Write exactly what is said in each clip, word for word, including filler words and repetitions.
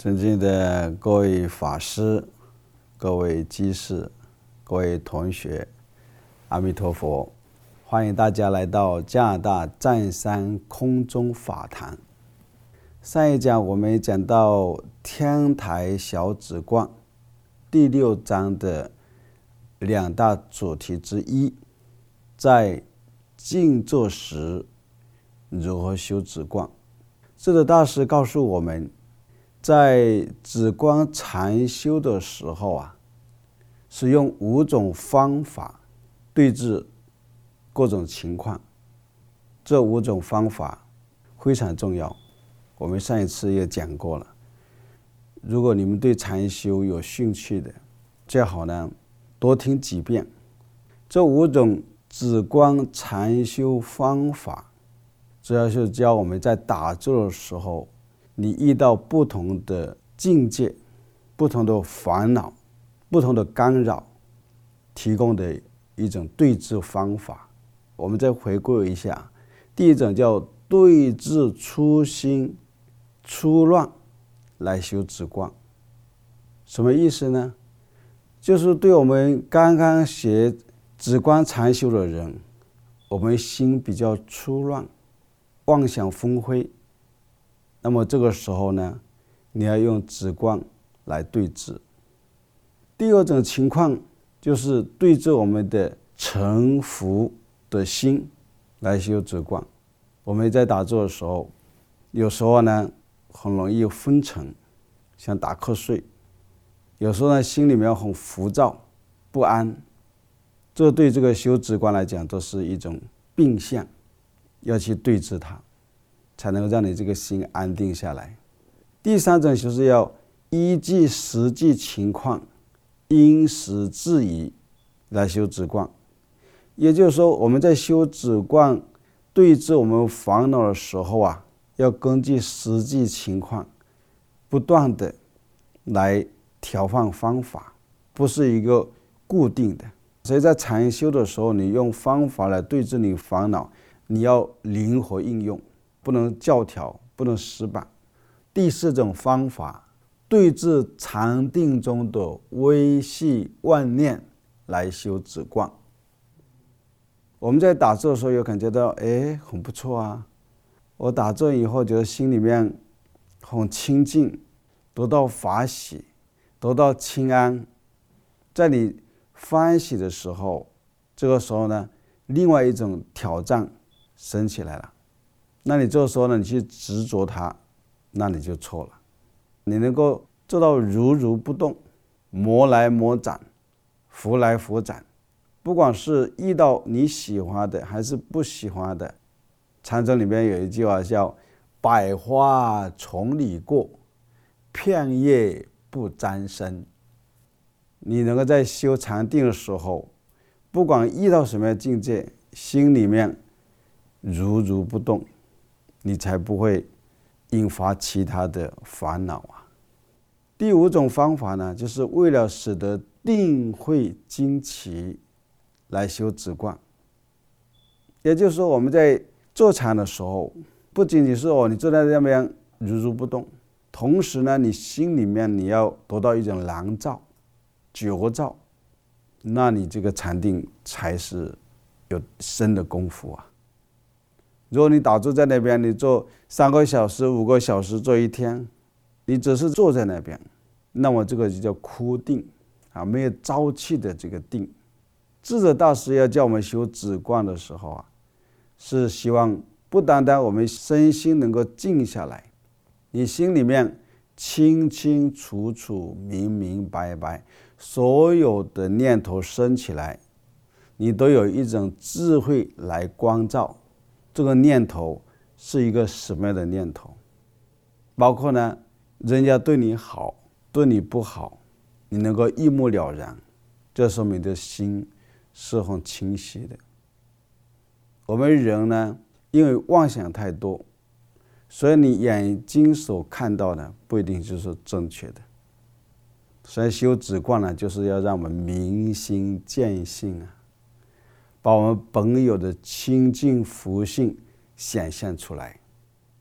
尊敬的各位法师、各位居士、各位同学，阿弥陀佛！欢迎大家来到加拿大湛山空中法堂。上一讲我们讲到天台小止观第六章的两大主题之一，在静坐时如何修止观。智者大师告诉我们，在止观禅修的时候啊，是用五种方法对治各种情况。这五种方法非常重要，我们上一次也讲过了。如果你们对禅修有兴趣的，最好呢多听几遍。这五种止观禅修方法，主要是教我们在打坐的时候，你遇到不同的境界、不同的烦恼、不同的干扰，提供的一种对治方法。我们再回顾一下，第一种叫对治粗心粗乱来修止观。什么意思呢？就是对我们刚刚学止观禅修的人，我们心比较粗乱，妄想纷飞，那么这个时候呢，你要用止观来对治。第二种情况就是对治我们的沉浮的心来修止观。我们在打坐的时候，有时候呢很容易昏沉，想打瞌睡；有时候呢心里面很浮躁不安，这对这个修止观来讲都是一种病象，要去对治它，才能让你这个心安定下来。第三种就是要依据实际情况，因时制宜来修止观。也就是说，我们在修止观对治我们烦恼的时候啊，要根据实际情况不断的来调换方法，不是一个固定的。所以在禅修的时候，你用方法来对治你烦恼，你要灵活应用，不能教条，不能死板。第四种方法，对治禅定中的微细妄念来修止观。我们在打坐的时候有感觉到，哎，很不错啊！我打坐以后觉得心里面很清净，得到法喜，得到清安。在你欢喜的时候，这个时候呢，另外一种挑战升起来了。那你这个时候呢，你去执着它，那你就错了。你能够做到如如不动，魔来魔斩，福来福斩。不管是遇到你喜欢的还是不喜欢的，禅宗里面有一句话叫百花丛里过，片叶不沾身。你能够在修禅定的时候，不管遇到什么样的境界，心里面如如不动，你才不会引发其他的烦恼啊。第五种方法呢，就是为了使得定慧精奇来修止观。也就是说，我们在坐禅的时候，不仅仅是哦，你坐在那边如如不动，同时呢，你心里面你要得到一种蓝照、觉照，那你这个禅定才是有深的功夫啊。如果你打坐在那边，你坐三个小时、五个小时，坐一天，你只是坐在那边，那么这个就叫枯定啊，没有朝气的这个定。智者大师要叫我们修止观的时候啊，是希望不单单我们身心能够静下来，你心里面清清楚楚、明明白白，所有的念头升起来，你都有一种智慧来关照这个念头是一个什么样的念头。包括呢，人家对你好，对你不好，你能够一目了然，这说明你的心是很清晰的。我们人呢，因为妄想太多，所以你眼睛所看到的不一定就是正确的。所以修止观呢，就是要让我们明心见性啊，把我们本有的清净福性显现出来。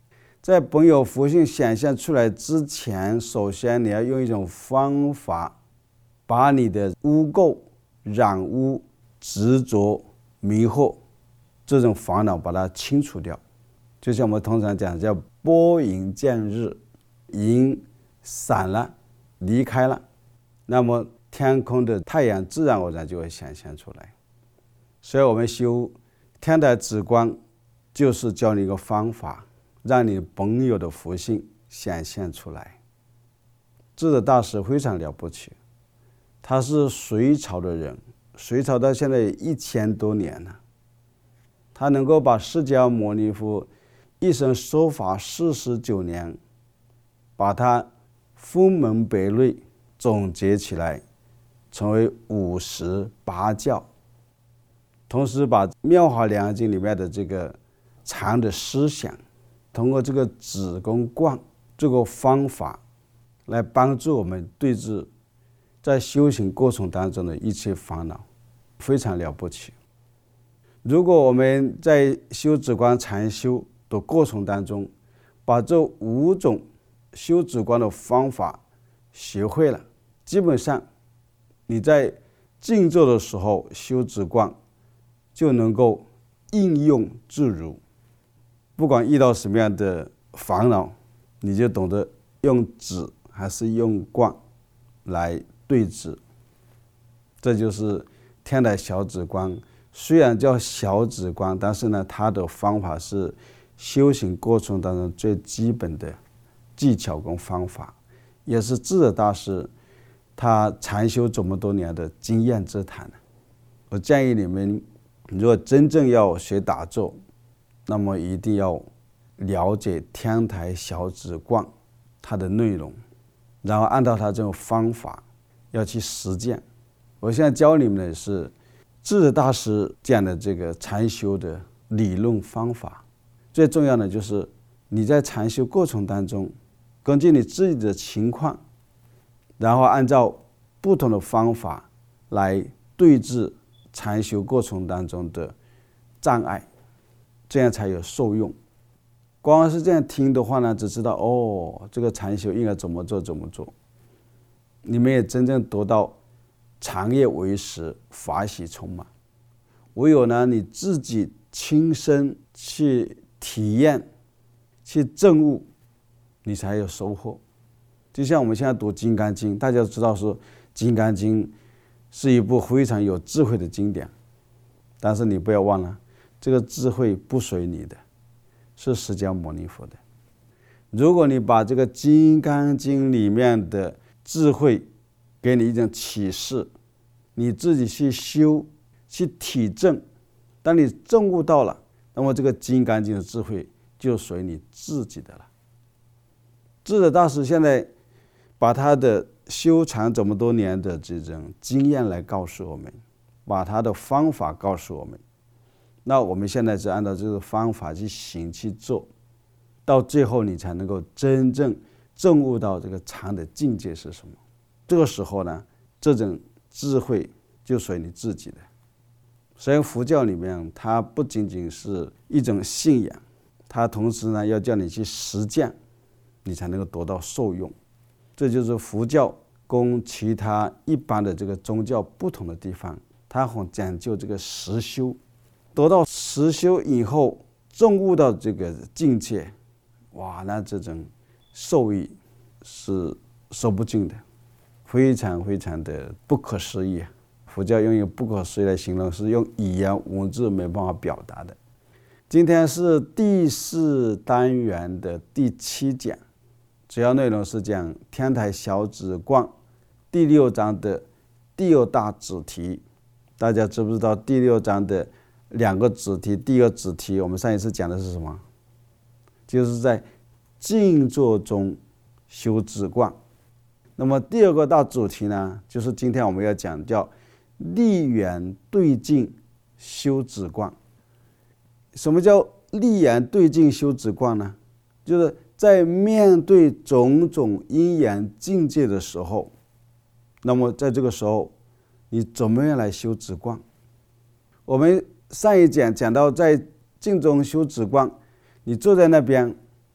在本有福性显现出来之前，首先你要用一种方法，把你的污垢、染污、执着、迷惑这种烦恼把它清除掉。就像我们通常讲叫拨云见日，云散了，离开了，那么天空的太阳自然而然就会显现出来。所以我们修天台止观，就是教你一个方法，让你本有的福性显现出来。智者大师非常了不起，他是隋朝的人，隋朝到现在一千多年了，他能够把释迦牟尼佛一生说法四十九年，把它分门别类总结起来，成为五十八教，同时把《妙法莲华经》里面的这个禅的思想，通过这个止跟观这个方法，来帮助我们对治在修行过程当中的一切烦恼，非常了不起。如果我们在修止观禅修的过程当中，把这五种修止观的方法学会了，基本上你在静坐的时候修止观就能够应用自如。不管遇到什么样的烦恼，你就懂得用止还是用观来对治。这就是天台小止观，虽然叫小止观，但是呢，它的方法是修行过程当中最基本的技巧跟方法，也是智者大师他禅修这么多年的经验之谈。我建议你们，如果真正要学打坐，那么一定要了解天台小止观它的内容，然后按照它这种方法要去实践。我现在教你们的是智者大师讲的这个禅修的理论方法。最重要的就是你在禅修过程当中，根据你自己的情况，然后按照不同的方法来对治禅修过程当中的障碍，这样才有受用。光是这样听的话呢，只知道哦，这个禅修应该怎么做怎么做，你们也真正得到禅业为实，法喜充满。唯有呢你自己亲身去体验、去证悟，你才有收获。就像我们现在读《金刚经》，大家都知道说《金刚经》是一部非常有智慧的经典，但是你不要忘了，这个智慧不属于你的，是释迦牟尼佛的。如果你把这个《金刚经》里面的智慧给你一种启示，你自己去修、去体证，当你证悟到了，那么这个《金刚经》的智慧就属于你自己的了。智者大师现在把他的修禅这么多年的这种经验来告诉我们，把他的方法告诉我们，那我们现在是按照这个方法去行去做，到最后你才能够真正证悟到这个禅的境界是什么。这个时候呢，这种智慧就属于你自己的。所以佛教里面它不仅仅是一种信仰，它同时呢要叫你去实践，你才能够得到受用。这就是佛教跟其他一般的这个宗教不同的地方，它很讲究这个实修。得到实修以后，证悟到这个境界，哇，那这种受益是说不尽的，非常非常的不可思议。佛教用一个不可思议来形容，是用语言文字没办法表达的。今天是第四单元的第七讲，主要内容是讲天台小止观第六章的第二大主题。大家知不知道第六章的两个主题？第一个主题我们上一次讲的是什么？就是在静坐中修止观。那么第二个大主题呢，就是今天我们要讲叫立缘对境修止观。什么叫立缘对境修止观呢？就是在面对种种因缘境界的时候，那么在这个时候你怎么样来修止观？我们上一讲讲到在静中修止观，你坐在那边，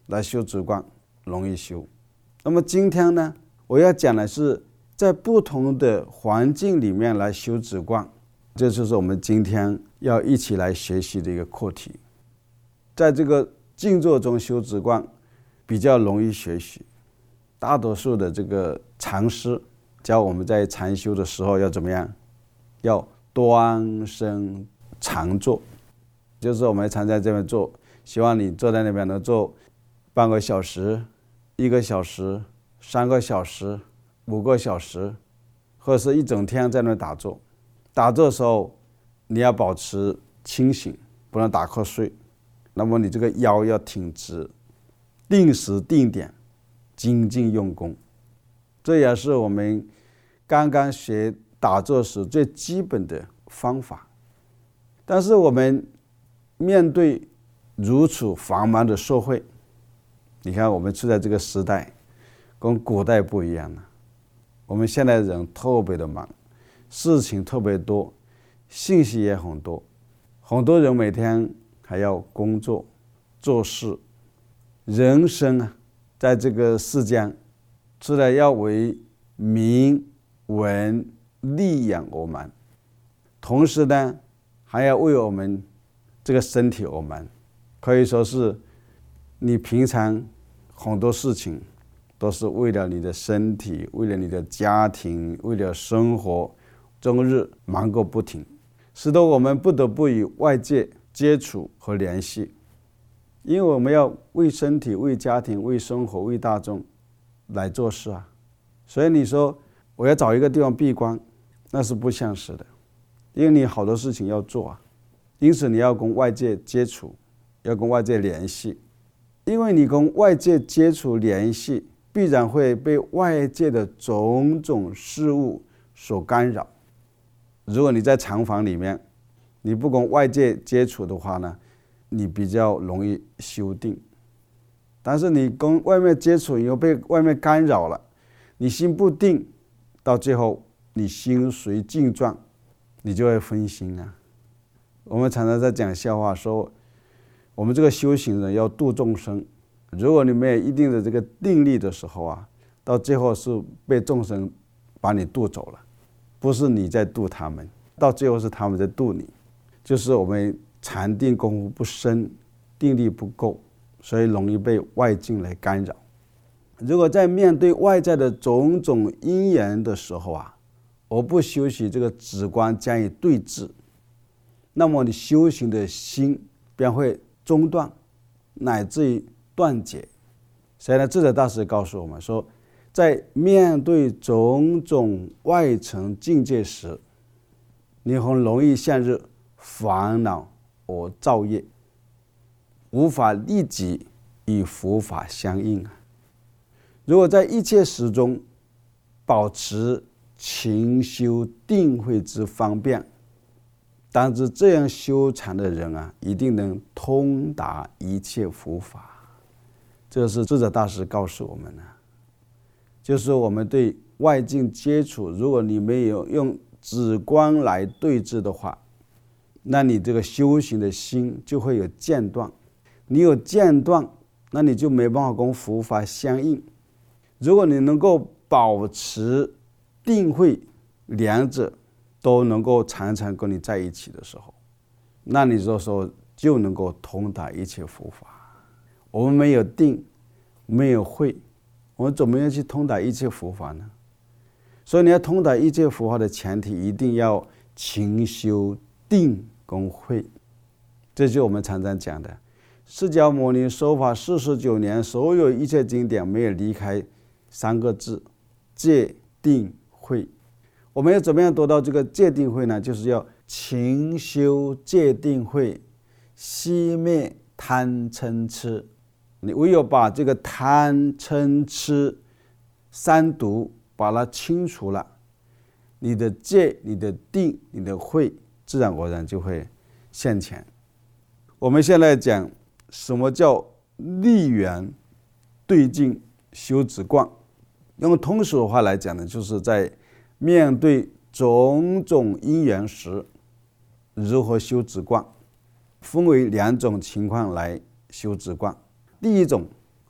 来修止观容易修。那么今天呢，我要讲的是在不同的环境里面来修止观，这就是我们今天要一起来学习的一个课题。在这个静坐中修止观比较容易学习，大多数的这个禅师教我们在禅修的时候要怎么样，要端身常坐，就是我们常在这边坐，希望你坐在那边能坐半个小时、一个小时、三个小时、五个小时，或者是一整天在那打坐。打坐的时候你要保持清醒，不能打瞌睡。那么你这个腰要挺直，定时定点，精进用功。这也是我们刚刚学打坐时最基本的方法。但是我们面对如此繁忙的社会，你看我们处在这个时代跟古代不一样了。我们现在人特别的忙，事情特别多，信息也很多，很多人每天还要工作做事。人生啊，在这个世间除了要为名闻利养而忙，同时呢还要为我们这个身体而忙。可以说是你平常很多事情都是为了你的身体，为了你的家庭，为了生活，终日忙个不停，使得我们不得不与外界接触和联系。因为我们要为身体、为家庭、为生活、为大众来做事啊。所以你说我要找一个地方闭关，那是不现实的，因为你好多事情要做啊。因此你要跟外界接触，要跟外界联系。因为你跟外界接触联系，必然会被外界的种种事物所干扰。如果你在禅房里面，你不跟外界接触的话呢，你比较容易修定。但是你跟外面接触以后被外面干扰了，你心不定，到最后你心随境转，你就会分心啊。我们常常在讲笑话说，我们这个修行人要度众生，如果你没有一定的这个定力的时候啊，到最后是被众生把你渡走了，不是你在渡他们，到最后是他们在渡你。就是我们禅定功夫不深，定力不够，所以容易被外境来干扰。如果在面对外在的种种因缘的时候啊，我不修习这个止观加以对治，那么你修行的心便会中断，乃至于断解。所以呢，智者大师告诉我们说，在面对种种外层境界时，你很容易陷入烦恼而造业，无法立即与佛法相应啊。如果在一切时中保持勤修定慧之方便，当知这样修禅的人啊，一定能通达一切佛法。这是智者大师告诉我们的，就是我们对外境接触，如果你没有用止观来对治的话，那你这个修行的心就会有间断。你有间断，那你就没办法跟佛法相应。如果你能够保持定慧，两者都能够常常跟你在一起的时候，那你这时候就能够通达一切佛法。我们没有定，没有慧，我们怎么样去通达一切佛法呢？所以你要通达一切佛法的前提，一定要勤修定跟慧。这就是我们常常讲的，释迦牟尼说法四十九年，所有一切经典没有离开三个字：戒定慧。我们要怎么样得到这个戒定慧呢？就是要勤修戒定慧，熄灭贪嗔痴。你唯有把这个贪嗔痴三毒把它清除了，你的戒、你的定、你的慧自然而然就会现前。我们现在讲什么叫立缘对境修止观，用通俗的话来讲呢，就是在面对种种因缘时如何修止观，分为两种情况来修止观。第一种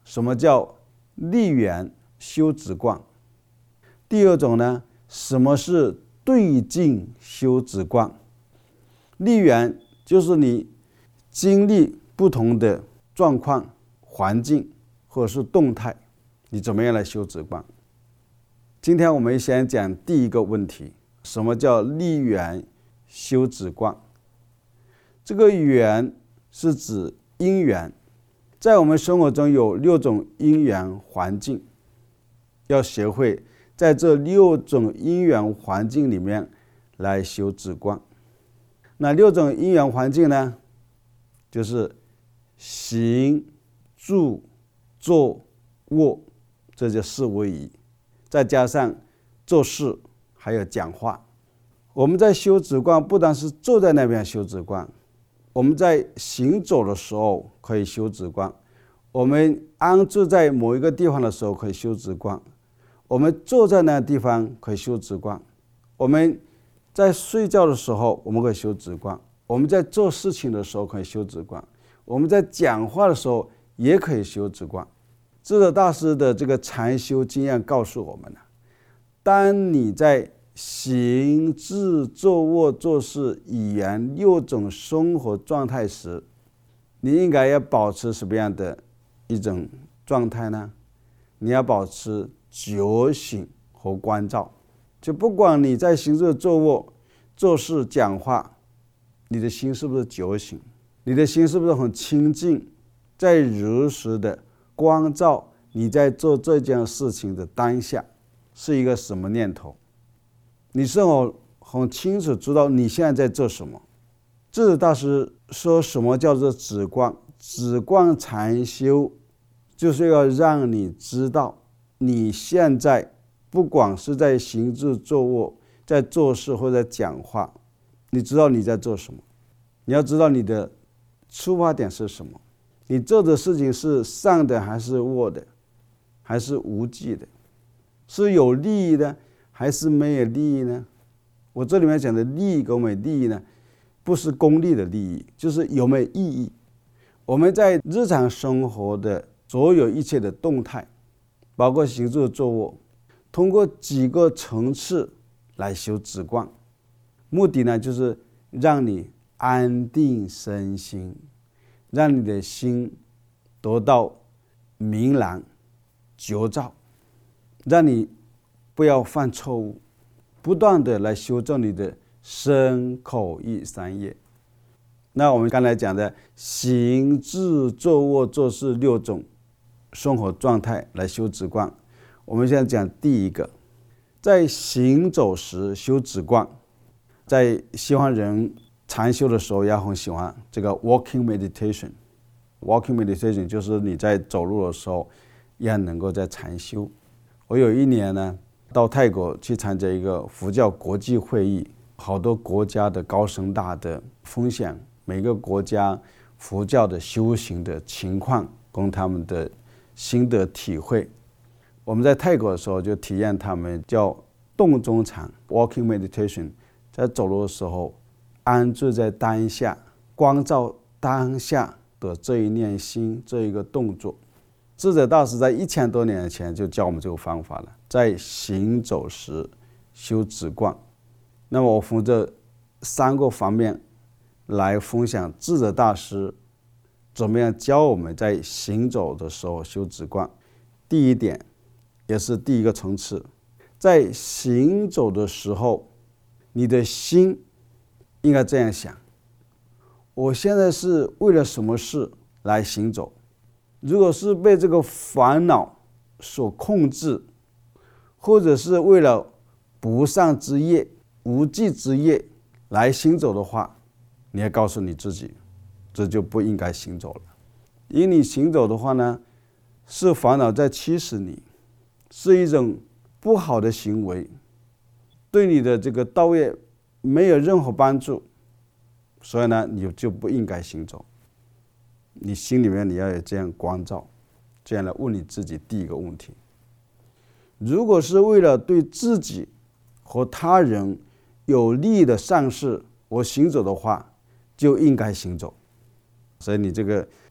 什么叫立缘修止观？第二种呢，什么是对境修止观？立缘就是你经历不同的状况、环境或者是动态，你怎么样来修止观？今天我们先讲第一个问题，什么叫立缘修止观？这个缘是指因缘，在我们生活中有六种因缘环境，要学会在这六种因缘环境里面来修止观。那六种因缘环境呢，就是行、住、坐、卧，这就四位一，再加上做事还有讲话。我们在修止观不单是坐在那边修止观，我们在行走的时候可以修止观，我们安住在某一个地方的时候可以修止观，我们坐在那个地方可以修止观，我们在睡觉的时候我们可以修止观，我们在做事情的时候可以修止观，我们在讲话的时候也可以修止观。智者大师的这个禅修经验告诉我们，当你在行、住、坐、卧、做事、语言六种生活状态时，你应该要保持什么样的一种状态呢？你要保持觉醒和关照。就不管你在行住坐卧、做事、讲话，你的心是不是觉醒？你的心是不是很清净？在如实的关照你在做这件事情的当下是一个什么念头？你是否很清楚知道你现在在做什么？智者大师说什么叫做止观？止观禅修就是要让你知道你现在不管是在行住坐卧，在做事或者讲话，你知道你在做什么。你要知道你的出发点是什么，你做的事情是善的还是恶的，还是无记的，是有利益的还是没有利益呢？我这里面讲的利益跟没利益呢，不是功利的利益，就是有没有意义。我们在日常生活的所有一切的动态，包括行住坐卧，通过几个层次来修止观，目的呢就是让你安定身心，让你的心得到明朗觉照，让你不要犯错误，不断的来修正你的身口意三业。那我们刚才讲的行住坐卧做事六种生活状态来修止观，我们现在讲第一个，在行走时修止观。在西方人禅修的时候也很喜欢这个 walking meditation。 walking meditation 就是你在走路的时候也能够在禅修。我有一年呢到泰国去参加一个佛教国际会议，好多国家的高僧大德分享每个国家佛教的修行的情况跟他们的心得体会。我们在泰国的时候就体验他们叫动中禅 walking meditation， 在走路的时候安住在当下，关照当下的这一念心，这一个动作。智者大师在一千多年前就教我们这个方法了，在行走时修止观。那么我从这三个方面来分享智者大师怎么样教我们在行走的时候修止观。第一点，也是第一个层次，在行走的时候，你的心应该这样想：我现在是为了什么事来行走？如果是被这个烦恼所控制，或者是为了不善之业、无记之业来行走的话，你要告诉你自己，这就不应该行走了。因你行走的话呢，是烦恼在驱使你，是一种不好的行为，对你的这个道业没有任何帮助，所以呢，你就不应该行走。你心里面你要有这样关照，这样来问你自己第一个问题：如果是为了对自己和他人有利的善事我行走的话，就应该行走。所以你这个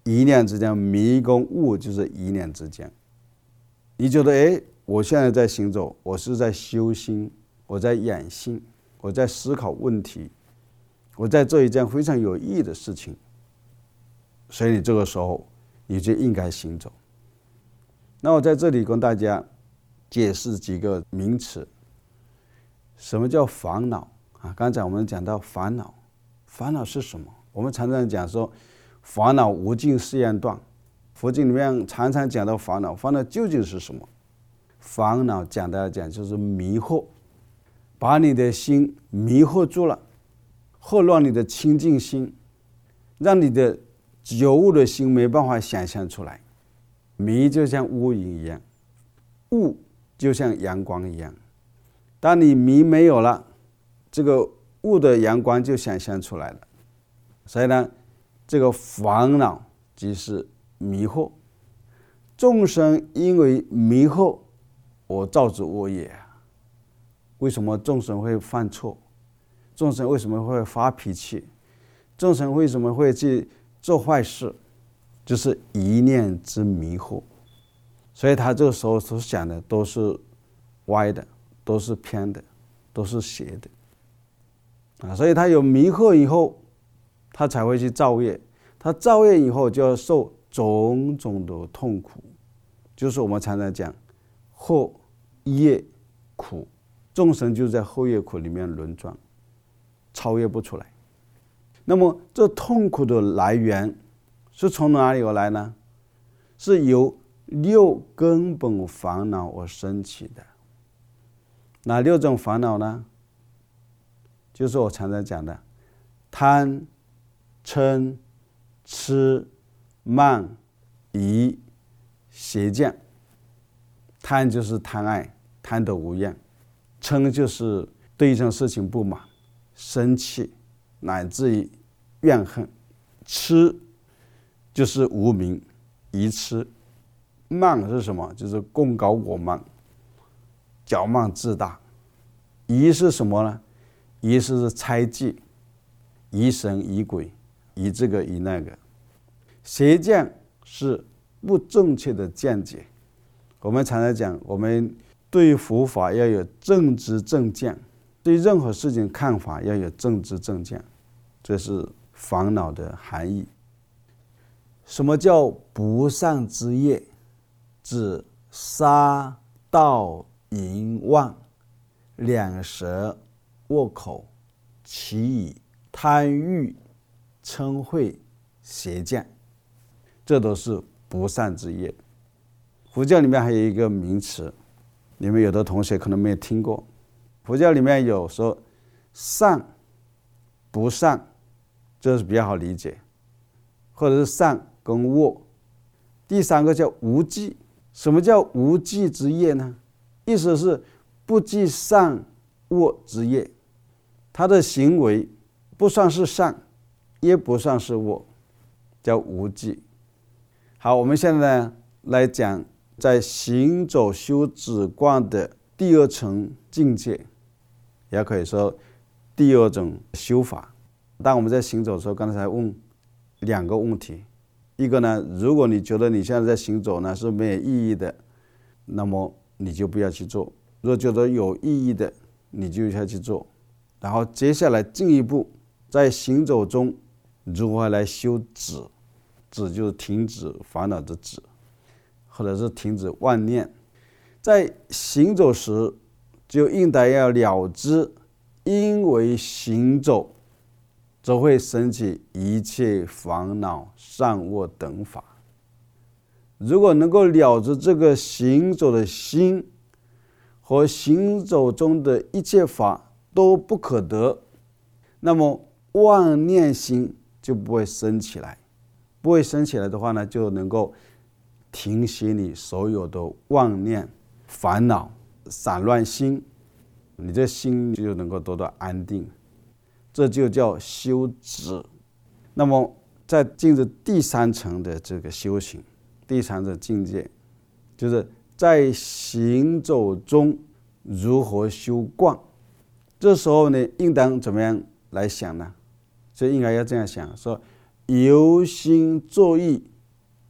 一念之间，迷跟悟就是一念之间。你觉得，哎，我现在在行走，我是在修心，我在养性，我在思考问题，我在做一件非常有意义的事情，所以你这个时候你就应该行走。那我在这里跟大家解释几个名词。什么叫烦恼啊？刚才我们讲到烦恼，烦恼是什么？我们常常讲说，烦恼无尽誓愿断。佛经里面常常讲到烦恼，烦恼究竟是什么？烦恼简单来讲就是迷惑，把你的心迷惑住了，惑乱你的清净心，让你的有悟的心没办法想象出来。迷就像乌云一样，悟就像阳光一样。当你迷没有了，这个悟的阳光就显现出来了。所以呢，这个烦恼即是迷惑。众生因为迷惑，我造之恶业。为什么众生会犯错？众生为什么会发脾气？众生为什么会去做坏事？就是一念之迷惑。所以他这个时候所想的都是歪的，都是偏的，都是邪的啊！所以他有迷惑以后，他才会去造业。他造业以后就要受种种的痛苦，就是我们常常讲后业苦，众生就在后业苦里面轮转，超越不出来。那么这痛苦的来源是从哪里而来呢？是由六根本烦恼而生起的。哪六种烦恼呢？就是我常常讲的贪、嗔、痴、慢、疑、邪见。贪就是贪爱，贪得无厌；嗔就是对一件事情不满、生气，乃至于怨恨；痴就是无明、愚痴；慢是什么？就是功高我慢、骄慢自大。疑是什么呢？疑是猜忌，疑神疑鬼，疑这个疑那个。邪见是不正确的见解。我们常常讲，我们对佛法要有正知正见，对任何事情看法要有正知正见，这是烦恼的含义。什么叫不善之业？指杀盗淫妄、两舌恶口、绮语、贪欲、嗔恚、邪见，这都是不善之业。佛教里面还有一个名词，你们有的同学可能没有听过。佛教里面有说善、不善，这是比较好理解，或者是善跟恶。第三个叫无记。什么叫无记之业呢？意思是不计善恶之业，他的行为不算是善，也不算是恶，叫无记。好，我们现在呢来讲，在行走修止观的第二层境界，也可以说第二种修法。当我们在行走的时候，刚才问两个问题。一个呢，如果你觉得你现在在行走呢是没有意义的，那么你就不要去做；如果觉得有意义的，你就要去做。然后接下来进一步，在行走中如何来修止？止就是停止烦恼的止，或者是停止妄念。在行走时，就应该要了知，因为行走则会生起一切烦恼、善恶等法。如果能够了知这个行走的心和行走中的一切法都不可得，那么妄念心就不会生起来。不会生起来的话呢，就能够停息你所有的妄念、烦恼、散乱心，你这心就能够得到安定。这就叫修止。那么在进入第三层的这个修行，第三层境界，就是在行走中如何修观。这时候呢，应当怎么样来想呢？就应该要这样想，说由心作意，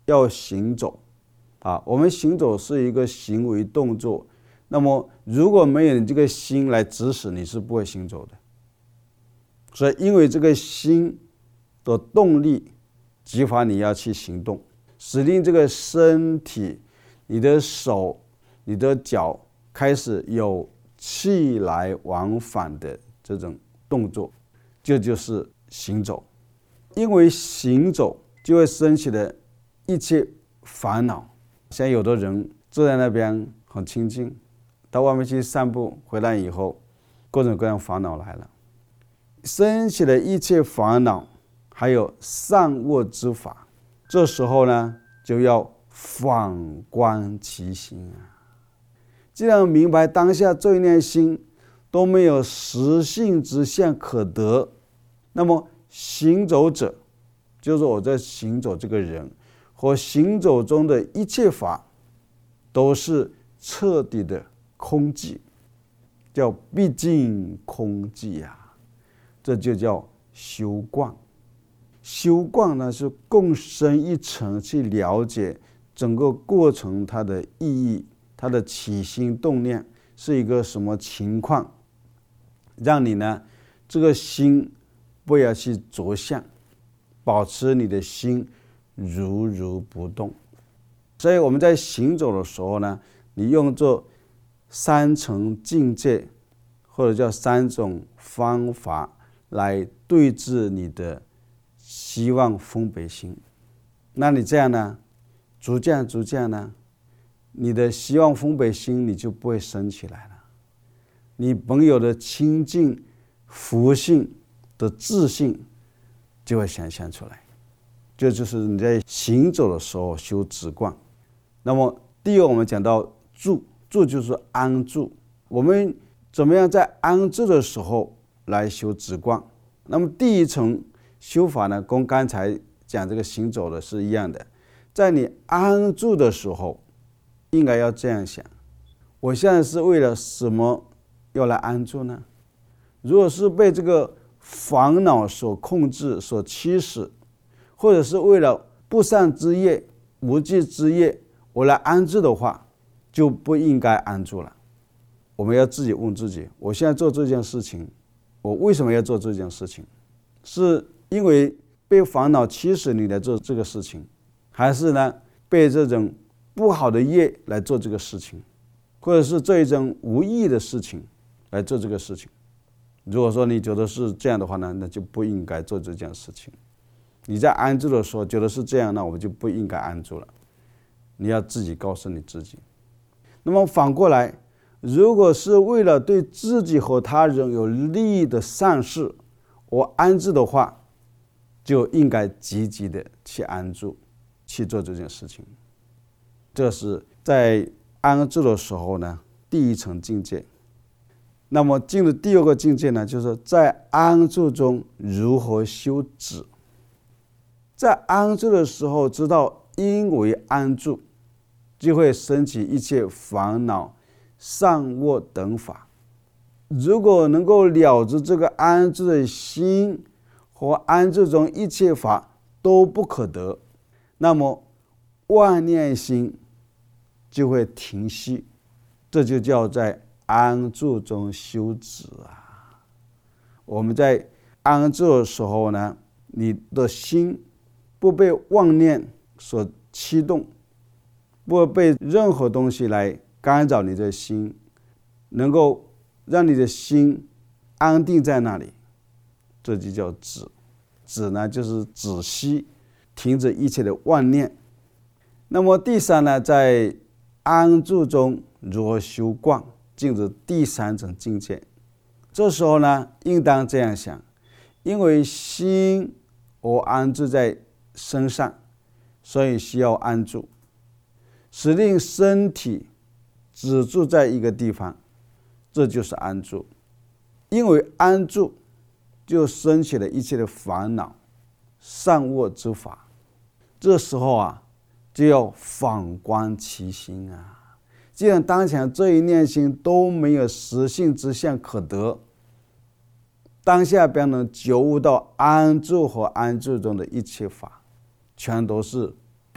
要行走啊。我们行走是一个行为动作，那么如果没有你这个心来指使，你是不会行走的。所以因为这个心的动力激发你要去行动，使令这个身体、你的手、你的脚开始有气来往返的这种动作，这就是行走。因为行走就会升起的一切烦恼。像有的人坐在那边很清静，到外面去散步，回来以后各种各样烦恼来了，升起的一切烦恼，还有善恶之法，这时候呢就要反观其心啊。既然明白当下这一念心都没有实性之相可得，那么行走者就是我在行走这个人和行走中的一切法都是彻底的空寂，叫毕竟空寂啊，这就叫修观。修观呢是更深一层去了解整个过程它的意义，它的起心动念是一个什么情况，让你呢这个心不要去着相，保持你的心如如不动。所以我们在行走的时候呢，你用这三层境界或者叫三种方法来对治你的希望分别心。那你这样呢，逐渐逐渐呢，你的希望分别心你就不会升起来了，你本有的清净福性的自信就会显现出来。这就是你在行走的时候修止观。那么第二，我们讲到住，住就是安住。我们怎么样在安住的时候来修止观？那么第一层修法呢，跟刚才讲这个行走的是一样的。在你安住的时候，应该要这样想：我现在是为了什么要来安住呢？如果是被这个烦恼所控制、所驱使，或者是为了不善之业、无记之业我来安住的话，就不应该安住了。我们要自己问自己：我现在做这件事情，我为什么要做这件事情？是因为被烦恼驱使你来做这个事情，还是呢被这种不好的业来做这个事情，或者是这一种无意义的事情来做这个事情？如果说你觉得是这样的话呢，那就不应该做这件事情。你在安住的时候觉得是这样，那我们就不应该安住了。你要自己告诉你自己。那么反过来，如果是为了对自己和他人有利益的善事我安住的话，就应该积极的去安住，去做这件事情。这是在安住的时候呢，第一层境界。那么进入第二个境界呢，就是在安住中如何修止。在安住的时候，知道因为安住，就会升起一切烦恼、善恶等法。如果能够了知这个安住的心和安住中一切法都不可得，那么万念心就会停息，这就叫在安住中修止啊。我们在安住的时候呢，你的心不被妄念所驱动，不被任何东西来干扰你的心，能够让你的心安定在那里，这就叫止。止呢，就是止息，停止一切的妄念。那么第三呢，在安住中如何修观，进入第三种境界。这时候呢，应当这样想：因为心我安住在身上，所以需要安住，使令身体只住在一个地方，这就是安住。因为安住就升起了一切的烦恼、善恶之法。这时候啊，就要反观其心啊。既然当前这一念心都没有实性之相可得，当下便能觉悟到安住和安住中的一切法全都是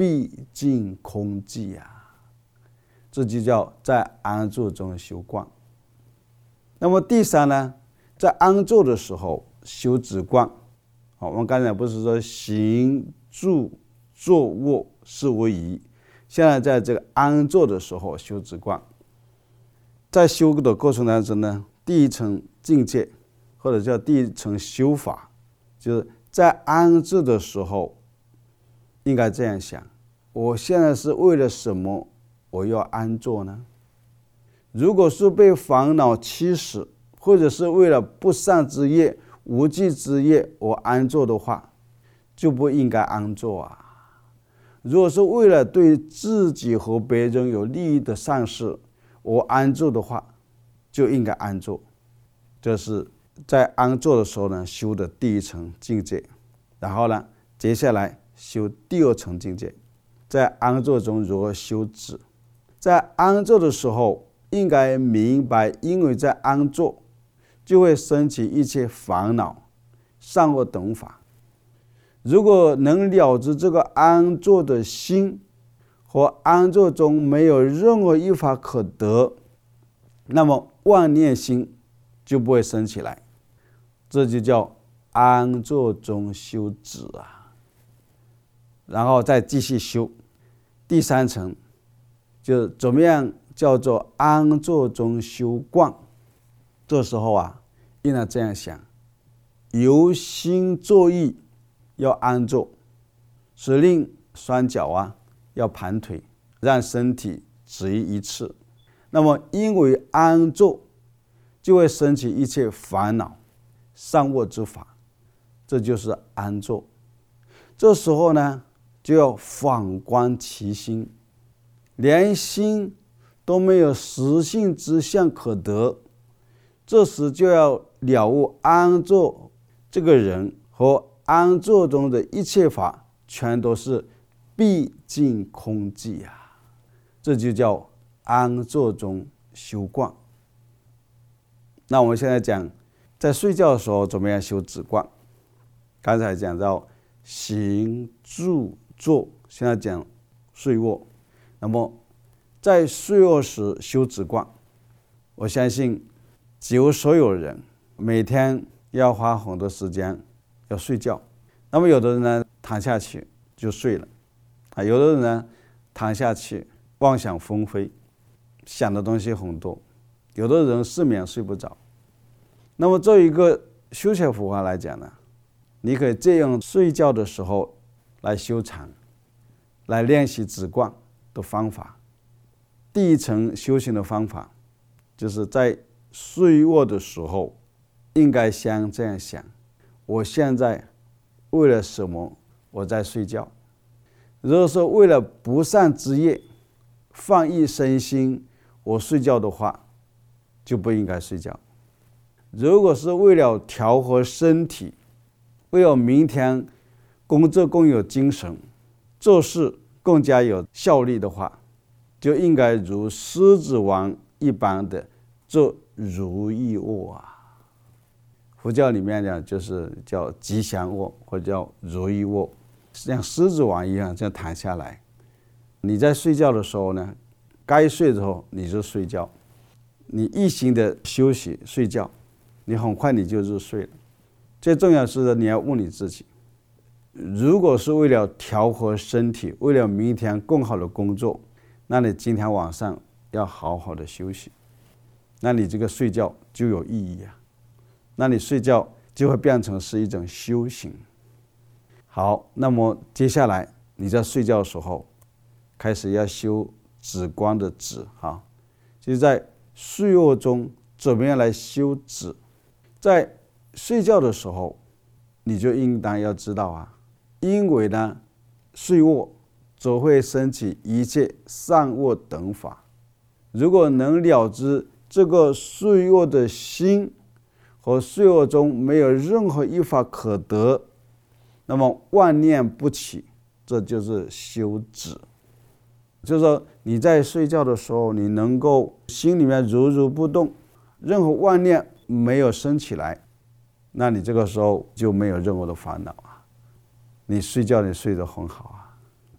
毕竟空寂啊，这就叫在安坐中修观。那么第三呢，在安坐的时候修止观。我们刚才不是说行住坐卧是为宜，现在在这个安坐的时候修止观。在修的过程当中呢，第一层境界或者叫第一层修法，就是在安坐的时候应该这样想，我现在是为了什么我要安坐呢？如果是被烦恼驱使，或者是为了不善之业、无忌之业我安坐的话，就不应该安坐啊。如果是为了对自己和别人有利益的善事我安坐的话，就应该安坐。这是在安坐的时候呢修的第一层境界。然后呢，接下来修第二层境界，在安坐中如何修止。在安坐的时候应该明白，因为在安坐就会升起一切烦恼、善恶等法。如果能了知这个安坐的心和安坐中没有任何一法可得，那么妄念心就不会升起来，这就叫安坐中修止啊。然后再继续修第三层，就是怎么样叫做安坐中修观。这时候啊，应该这样想：由心作意要安坐，使令双脚啊要盘腿，让身体止于一次。那么因为安坐就会升起一切烦恼、善恶之法，这就是安坐。这时候呢，就要反观其心，连心都没有实性之相可得，这时就要了悟安坐这个人和安坐中的一切法全都是毕竟空寂啊，这就叫安坐中修观。那我们现在讲在睡觉的时候怎么样修止观。刚才讲到行住坐，现在讲睡卧。那么在睡卧时修止观，我相信几乎所有人每天要花很多时间要睡觉。那么有的人呢躺下去就睡了啊，有的人呢躺下去妄想纷飞，想的东西很多，有的人失眠睡不着。那么作为一个修学佛法来讲呢，你可以这样睡觉的时候来修禅，来练习止观的方法。第一层修行的方法就是在睡卧的时候应该先这样想：我现在为了什么我在睡觉？如果说为了不善之业放逸身心我睡觉的话，就不应该睡觉。如果是为了调和身体，为了明天工作更有精神，做事更加有效率的话，就应该如狮子王一般的做如意卧啊。佛教里面讲就是叫吉祥卧或者叫如意卧，像狮子王一样这样躺下来。你在睡觉的时候呢，该睡的时候你就睡觉，你一心的休息睡觉，你很快你就入睡了。最重要的是你要问你自己，如果是为了调和身体，为了明天更好的工作，那你今天晚上要好好的休息，那你这个睡觉就有意义啊，那你睡觉就会变成是一种修行。好，那么接下来你在睡觉的时候开始要修止观的止哈，就是在睡卧中怎么样来修止。在睡觉的时候你就应当要知道啊，因为呢睡卧则会升起一切善恶等法。如果能了知这个睡卧的心和睡卧中没有任何一法可得，那么妄念不起，这就是修止。就是说你在睡觉的时候，你能够心里面如如不动，任何妄念没有升起来，那你这个时候就没有任何的烦恼啊，你睡觉你睡得很好啊。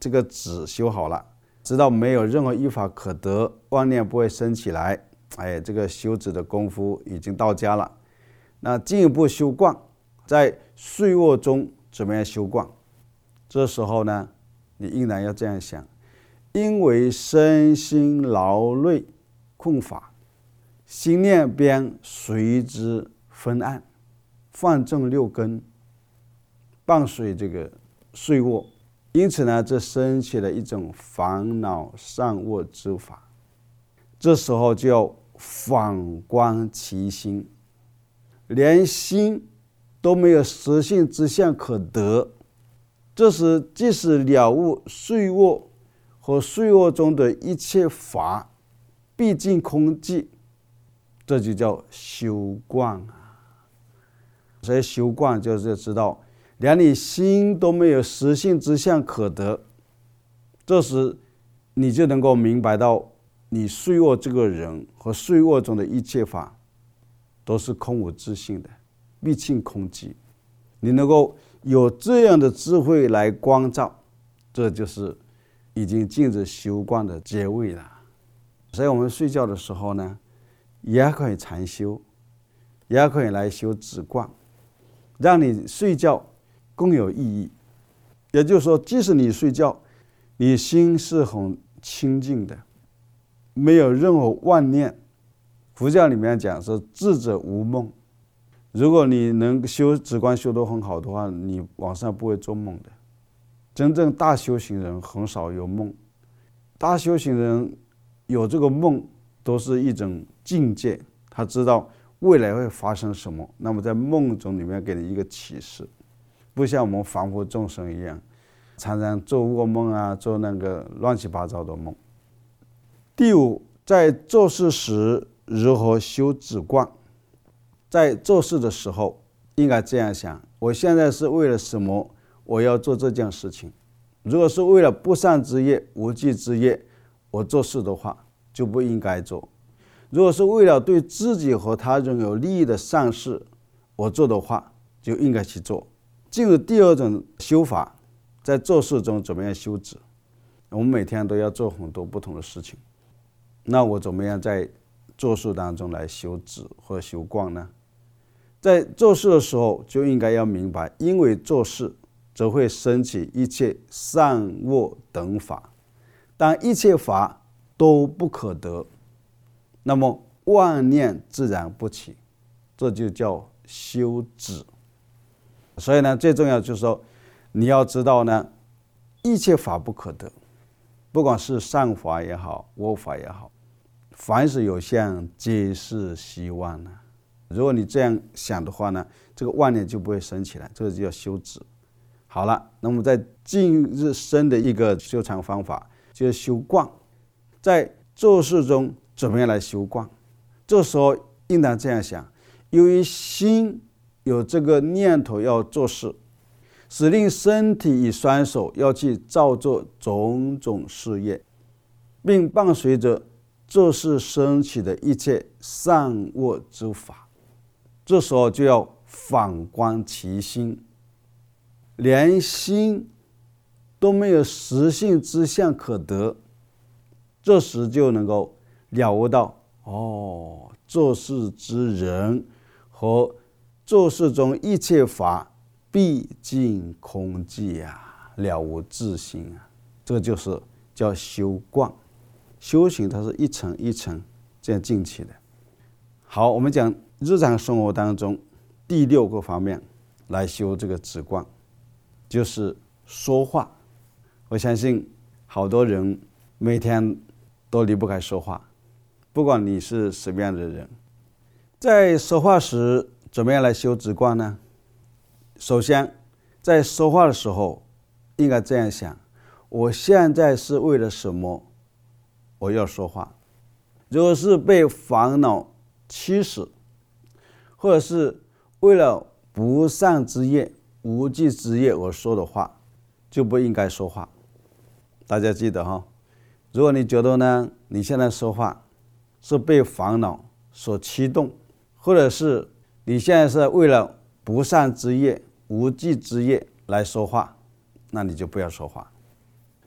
这个止修好了，知道没有任何依法可得，妄念不会生起来，哎，这个修止的功夫已经到家了。那进一步修观，在睡卧中怎么样修观？这时候呢，你应然要这样想：因为身心劳累困乏，心念便随之昏暗，放正六根，伴随这个睡卧，因此呢，这升起了一种烦恼上卧之法。这时候就要反观其心，连心都没有实性之相可得。这时即使了悟睡卧和睡卧中的一切法毕竟空寂，这就叫修观啊。所以修观就是知道，连你心都没有实性之相可得，这时你就能够明白到，你睡卧这个人和睡卧中的一切法都是空无自性的，毕竟空寂。你能够有这样的智慧来关照，这就是已经进入修观的阶位了。所以我们睡觉的时候呢，也可以禅修，也可以来修止观，让你睡觉更有意义。也就是说，即使你睡觉，你心是很清净的，没有任何妄念。佛教里面讲说智者无梦，如果你能修止观修得很好的话，你晚上不会做梦的。真正大修行人很少有梦，大修行人有这个梦都是一种境界，他知道未来会发生什么，那么在梦中里面给你一个启示，不像我们凡夫众生一样，常常做噩梦啊，做那个乱七八糟的梦。第五，在做事时如何修止观？在做事的时候应该这样想：我现在是为了什么我要做这件事情？如果是为了不善之业、无忌之业，我做事的话就不应该做；如果是为了对自己和他人有利益的善事，我做的话就应该去做。进入第二种修法，在做事中怎么样修止？我们每天都要做很多不同的事情，那我怎么样在做事当中来修止或修观呢？在做事的时候就应该要明白，因为做事则会升起一切善恶等法，当一切法都不可得，那么妄念自然不起，这就叫修止。所以呢，最重要就是说，你要知道呢，一切法不可得，不管是善法也好，恶法也好，凡是有相，皆是希望呢。如果你这样想的话呢，这个妄念就不会升起来，这个就叫修止。好了，那么在近日深的一个修禅方法，就是修观。在做事中怎么样来修观？这时候应当这样想：由于心有这个念头要做事，使令身体与双手要去造作种种事业，并伴随着做事升起的一切善恶之法。这时候就要反观其心，连心都没有实性之相可得，这时就能够了悟到，哦，做事之人和做事中一切法毕竟空寂啊，了无自性啊。这就是叫修观。修行它是一层一层这样进去的。好，我们讲日常生活当中第六个方面来修这个止观，就是说话。我相信好多人每天都离不开说话，不管你是什么样的人。在说话时怎么样来修止观呢？首先在说话的时候应该这样想：我现在是为了什么我要说话？如果是被烦恼驱使，或者是为了不善之业、无忌之业而说的话，就不应该说话。大家记得哈，如果你觉得呢，你现在说话是被烦恼所驱动，或者是你现在是为了不善之业、无忌之业来说话，那你就不要说话。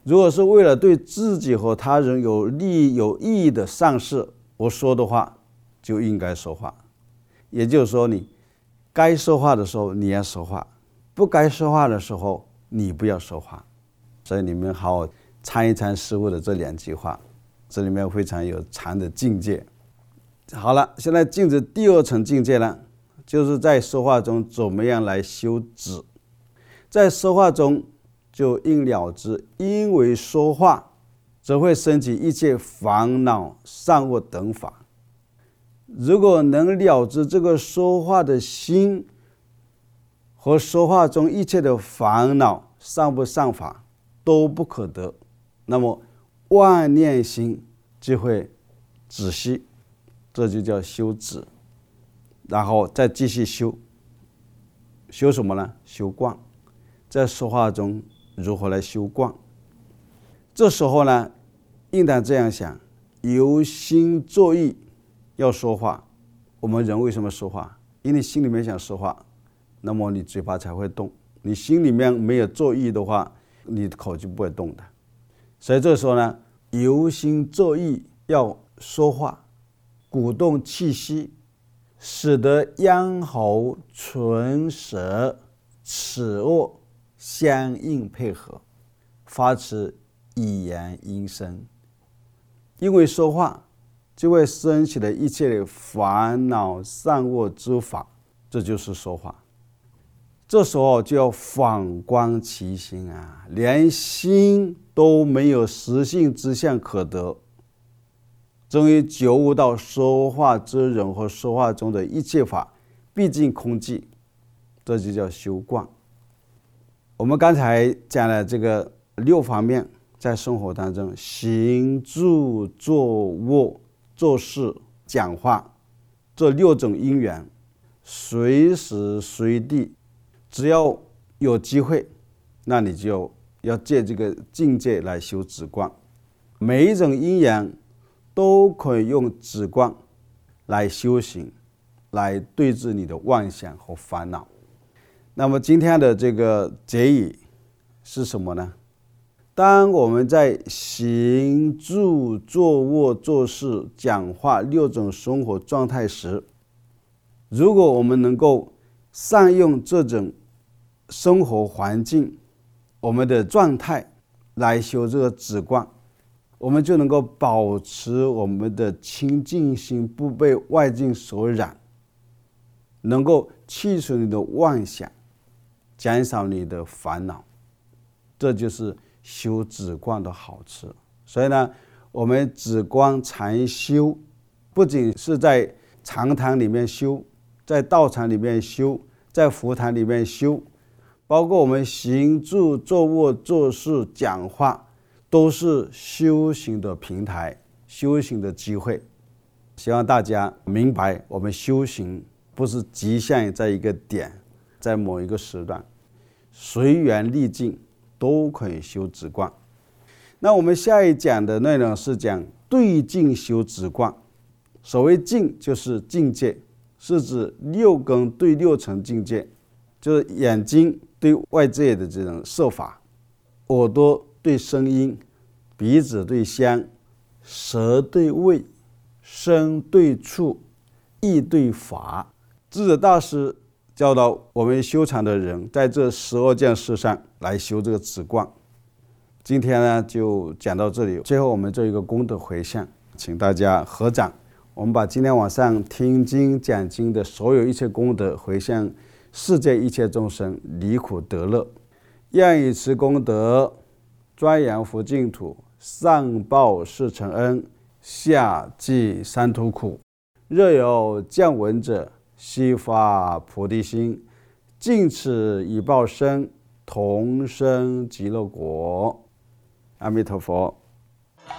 如果是为了对自己和他人有利益有意义的善事，我说的话就应该说话。也就是说，你该说话的时候你要说话，不该说话的时候你不要说话。所以你们好好参一参师父的这两句话，这里面非常有禅的境界。好了，现在进入第二层境界了，就是在说话中怎么样来修止。在说话中就应了知，因为说话则会升起一切烦恼善恶等法。如果能了知这个说话的心和说话中一切的烦恼善不善法都不可得，那么万念心就会止息，这就叫修止。然后再继续修，修什么呢？修观。在说话中如何来修观？这时候呢，应当这样想：由心作意要说话。我们人为什么说话？因为你心里面想说话，那么你嘴巴才会动。你心里面没有作意的话，你的口就不会动的。所以这时候呢，由心作意要说话，鼓动气息，使得咽喉、唇舌、齿腭相应配合，发出语言音声。因为说话就会升起了一切的烦恼善恶之法，这就是说话。这时候就要反观其心啊，连心都没有实性之相可得，终于觉悟到说话之人和说话中的一切法毕竟空寂，这就叫修观。我们刚才讲了这个六方面，在生活当中，行住坐卧做事讲话这六种因缘，随时随地只要有机会，那你就要借这个境界来修止观。每一种因缘都可以用止观来修行，来对治你的妄想和烦恼。那么今天的这个结语是什么呢？当我们在行住坐卧做事讲话六种生活状态时，如果我们能够善用这种生活环境，我们的状态来修这个止观，我们就能够保持我们的清净心不被外境所染，能够去除你的妄想，减少你的烦恼。这就是修止观的好处。所以呢，我们止观禅修不仅是在禅堂里面修，在道场里面修，在佛堂里面修，包括我们行住坐卧做事讲话，都是修行的平台，修行的机会。希望大家明白，我们修行不是局限在一个点，在某一个时段，随缘历境都可以修止观。那我们下一讲的内容是讲对境修止观。所谓境就是境界，是指六根对六层境界，就是眼睛对外界的这种色法，耳朵对声音，鼻子对香，舌对味，身对触，意对法。智者大师教导我们修禅的人，在这十二件事上来修这个止观。今天呢就讲到这里，最后我们做一个功德回向，请大家合掌。我们把今天晚上听经讲经的所有一切功德回向世界一切众生离苦得乐，愿以此功德庄严佛净土，上报四重恩，下济三途苦。若有见闻者，悉发菩提心，尽此以报身，同生极乐国。阿弥陀佛。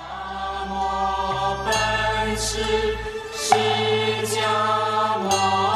南无本师释迦牟尼